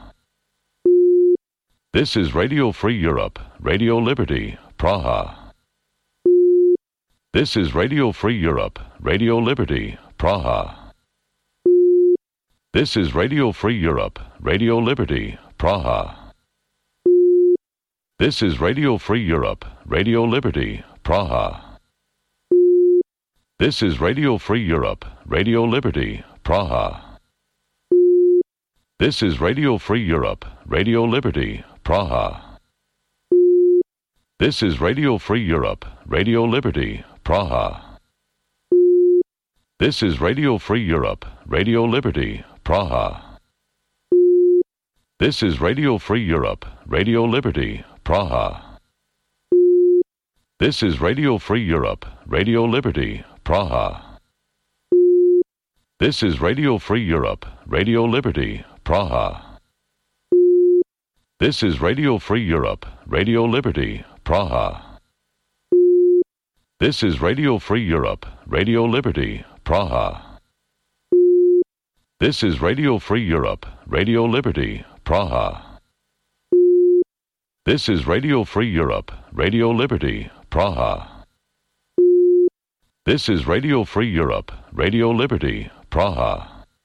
This is Radio Free Europe, Radio Liberty, Praha. This is Radio Free Europe, Radio Liberty, Praha. This is Radio Free Europe, Radio Liberty, Praha. This is Radio Free Europe, Radio Liberty, Praha. This is Radio Free Europe, Radio Liberty, Praha. This is Radio Free Europe, Radio Liberty, Praha. This is Radio Free Europe, Radio Liberty, Praha. This is Radio Free Europe, Radio Liberty, Praha. This is Radio Free Europe, Radio Liberty, Praha. This is Radio Free Europe, Radio Liberty, Praha. This is Radio Free Europe, Radio Liberty, Praha. This is Radio Free Europe, Radio Liberty, Praha. This is Radio Free Europe, Radio Liberty, Praha. This is Radio Free Europe, Radio Liberty, Praha. This is Radio Free Europe, Radio Liberty, Praha. This is Radio Free Europe, Radio Liberty, Praha.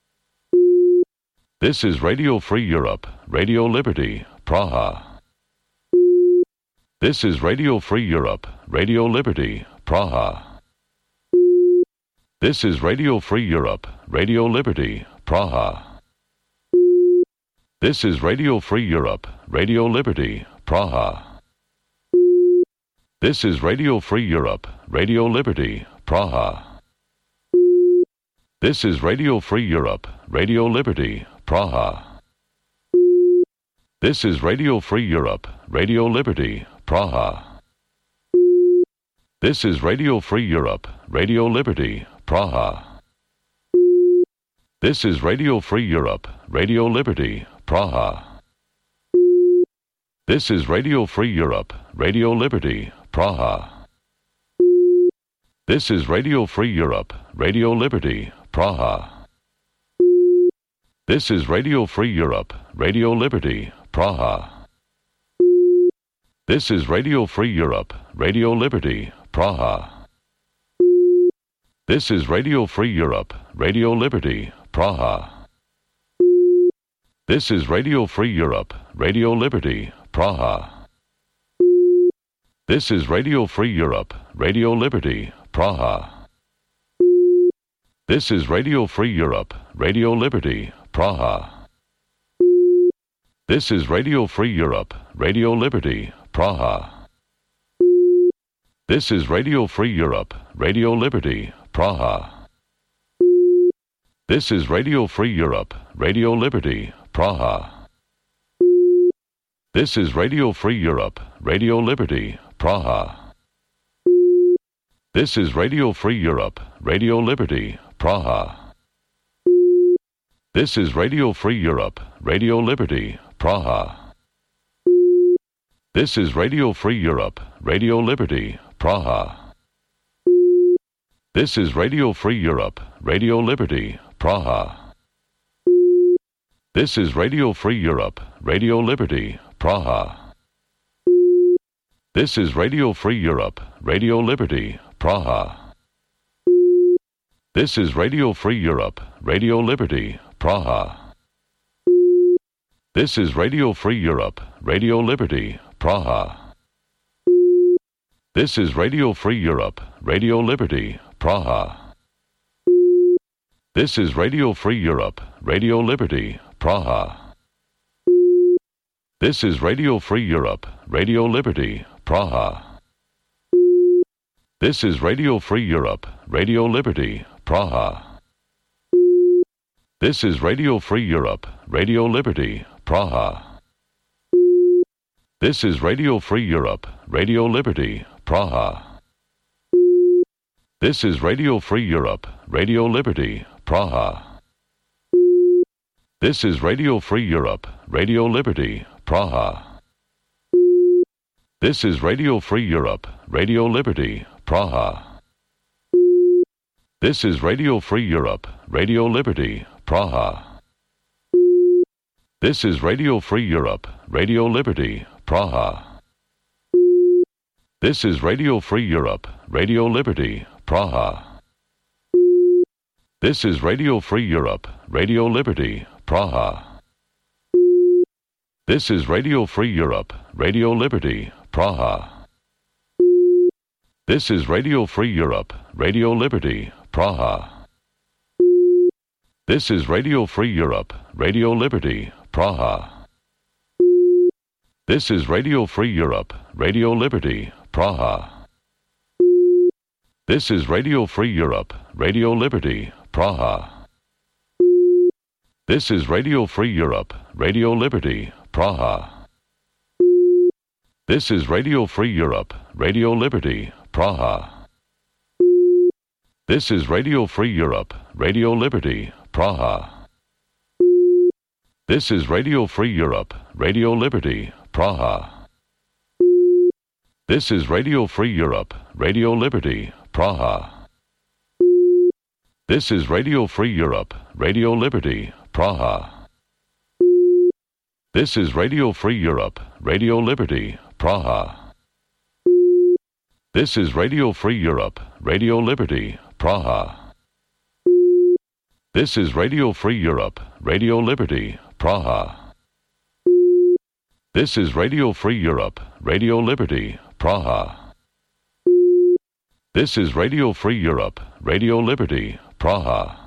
This is Radio Free Europe, Radio Liberty, Praha. This is Radio Free Europe, Radio Liberty, Praha. This is Radio Free Europe, Radio Liberty, Praha. This is Radio Free Europe, Radio Liberty, Praha. This is Radio Free Europe, Radio Liberty, Praha. This is Radio Free Europe, Radio Liberty, Praha. This is Radio Free Europe, Radio Liberty, Praha. This is Radio Free Europe, Radio Liberty, Praha. This is Radio Free Europe, Radio Liberty, Praha. This is Radio Free Europe, Radio Liberty, Praha. This is Radio Free Europe, Radio Liberty, Praha. This is Radio Free Europe, Radio Liberty, Praha. This is Radio Free Europe, Radio Liberty, Praha. This is Radio Free Europe, Radio Liberty, Praha. This is Radio Free Europe, Radio Liberty, Praha. This is Radio Free Europe, Radio Liberty, Praha. This is Radio Free Europe, Radio Liberty, Praha. This is Radio Free Europe, Radio Liberty, Praha. This is Radio Free Europe, Radio Liberty, Praha. This is Radio Free Europe, Radio Liberty, Praha. This is Radio Free Europe, Radio Liberty, Praha. This is Radio Free Europe, Radio Liberty, Praha. This is Radio Free Europe, Radio Liberty, Praha. This is Radio Free Europe, Radio Liberty, Praha. This is Radio Free Europe, Radio Liberty, Praha. This is Radio Free Europe, Radio Liberty, Praha. This is Radio Free Europe, Radio Liberty, Praha. This is Radio Free Europe, Radio Liberty, Praha. This is Radio Free Europe, Radio Liberty, Praha. This is Radio Free Europe, Radio Liberty, Praha. This is Radio Free Europe, Radio Liberty, Praha. This is Radio Free Europe, Radio Liberty, Praha. This is Radio Free Europe, Radio Liberty, Praha. This is Radio Free Europe, Radio Liberty, Praha. This is Radio Free Europe, Radio Liberty, Praha. This is Radio Free Europe, Radio Liberty, Praha. This is Radio Free Europe, Radio Liberty, Praha. This is Radio Free Europe, Radio Liberty, Praha. This is Radio Free Europe, Radio Liberty, Praha. This is Radio Free Europe, Radio Liberty, Praha. This is Radio Free Europe, Radio Liberty, Praha. This is Radio Free Europe, Radio Liberty, Praha. This is Radio Free Europe, Radio Liberty, Praha. This is Radio Free Europe, Radio Liberty, Praha. This is Radio Free Europe, Radio Liberty, Praha. This is Radio Free Europe, Radio Liberty, Praha. This is Radio Free Europe, Radio Liberty, Praha. This is Radio Free Europe, Radio Liberty, Praha. This is Radio Free Europe, Radio Liberty, Praha. This is Radio Free Europe, Radio Liberty, Praha. This is Radio Free Europe, Radio Liberty, Praha. This is Radio Free Europe, Radio Liberty, Praha. This is Radio Free Europe, Radio Liberty, Praha. This is Radio Free Europe, Radio Liberty, Praha. This is Radio Free Europe, Radio Liberty, Praha. This is Radio Free Europe, Radio Liberty, Praha. This is Radio Free Europe, Radio Liberty, Praha. This is Radio Free Europe, Radio Liberty, Praha.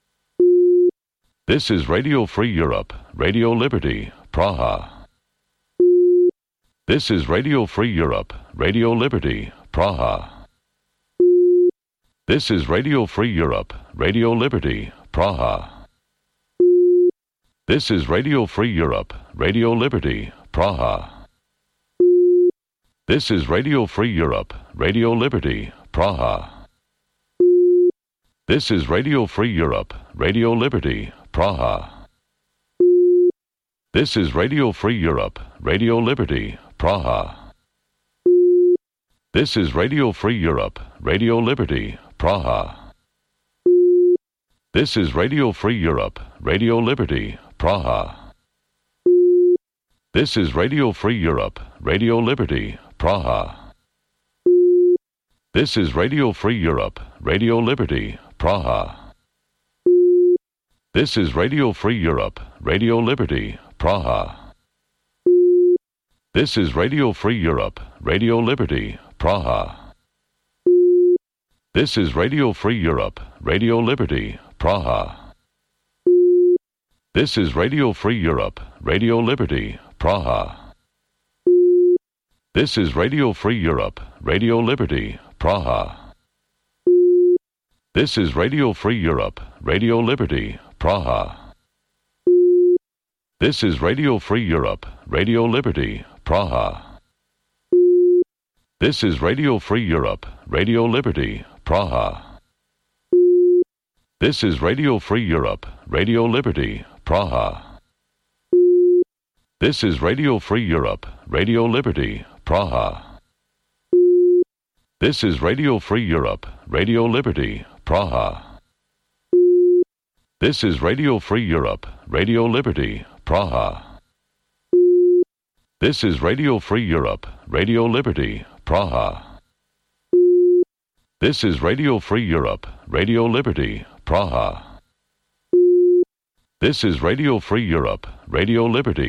This is Radio Free Europe, Radio Liberty, Praha. This is Radio Free Europe, Radio Liberty, Praha. This is Radio Free Europe, Radio Liberty, Praha. This is Radio Free Europe, Radio Liberty, Praha. This is Radio Free Europe, Radio Liberty, Praha. This is Radio Free Europe, Radio Liberty, Praha. This is Radio Free Europe, Radio Liberty, Praha. This is Radio Free Europe, Radio Liberty, Praha. This is Radio Free Europe, Radio Liberty, Praha. This is Radio Free Europe, Radio Liberty, Praha. This is Radio Free Europe, Radio Liberty, Praha. This is Radio Free Europe, Radio Liberty, Praha. This is Radio Free Europe, Radio Liberty, Praha. This is Radio Free Europe, Radio Liberty, Praha. This is Radio Free Europe, Radio Liberty, Praha. This is Radio Free Europe, Radio Liberty, Praha. This is Radio Free Europe, Radio Liberty, Praha. This is Radio Free Europe, Radio Liberty, Praha. This is Radio Free Europe, Radio Liberty, Praha. This is Radio Free Europe, Radio Liberty, Praha. This is Radio Free Europe, Radio Liberty, Praha. This is Radio Free Europe, Radio Liberty, Praha. This is Radio Free Europe, Radio Liberty, Praha. This is Radio Free Europe, Radio Liberty, Praha. This is Radio Free Europe, Radio Liberty, Praha. This is Radio Free Europe, Radio Liberty.